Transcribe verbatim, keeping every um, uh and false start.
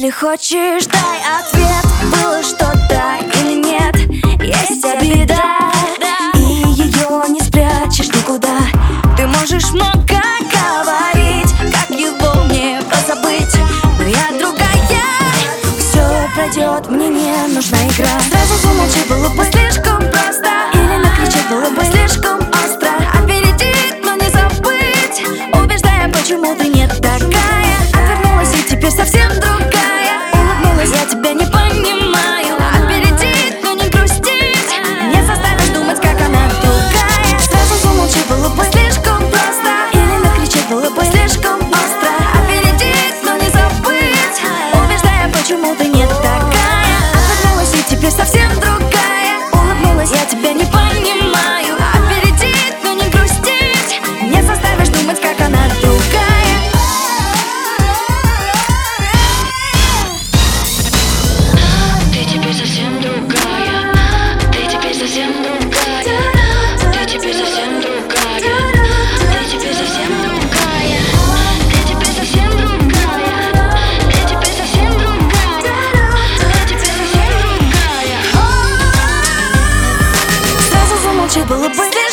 Если хочешь, дай ответ, было что-то или нет. Есть обида, и ее не спрячешь никуда. Ты можешь много говорить, как его мне позабыть, но я другая. Все пройдет, мне не нужна игра. Сразу замолчи, было бы слишком просто, или накричать было бы слишком остро. Опередить, но не забыть, убеждая, почему ты не такая. Отвернулась и теперь совсем другая. Улыбнулась, я тебя не понимаю. Опередить, но не грустить, не заставишь думать, как она другая. Сразу замолчи, было бы слишком просто, или накричать было бы слишком остро. Опередить, но не забыть, убеждая, почему ты не такая. Отвернулась и теперь совсем другая. Улыбнулась, я тебя не понимаю. Опередить, но не грустить, не заставишь думать, как она другая. Ты теперь совсем другая. Ты теперь совсем другая. Ты теперь совсем другая. Ты теперь совсем другая. Ты теперь совсем другая. Ты теперь совсем другая. Ты теперь совсем другая. Сразу замолчи, было бы